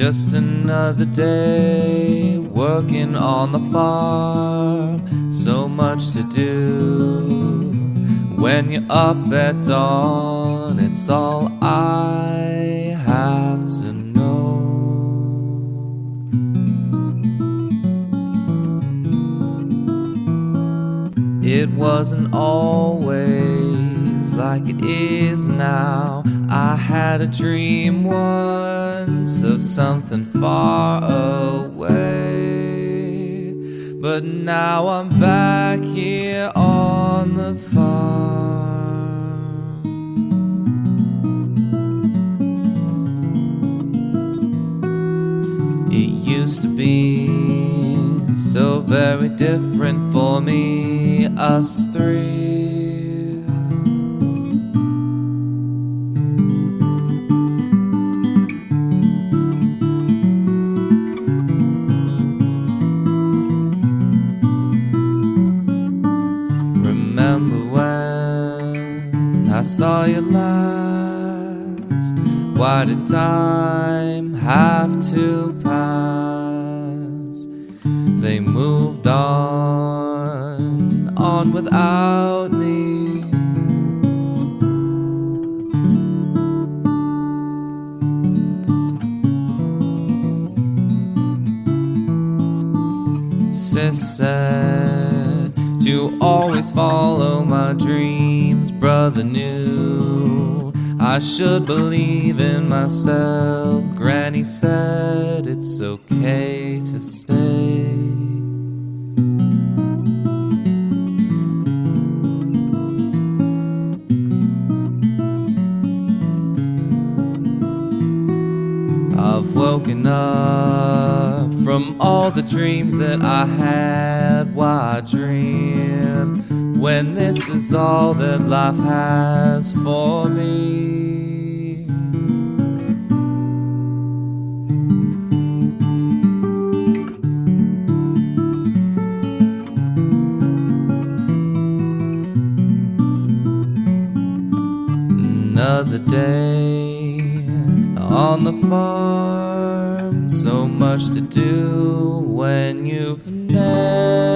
Just another day working on the farm. So much to do when you're up at dawn. It's all I have to know. It wasn't always like it is now. I had a dream once of something far away, but now I'm back here on the farm. It used to be so very different for me, us three. Remember when I saw you last? Why did time have to pass? They moved on without me. Sis said to always follow my dreams. Brother knew I should believe in myself. Granny said it's okay to stay. I've woken up from all the dreams that I had. Why dream when this is all that life has for me? Another day on the farm, so much to do when you've never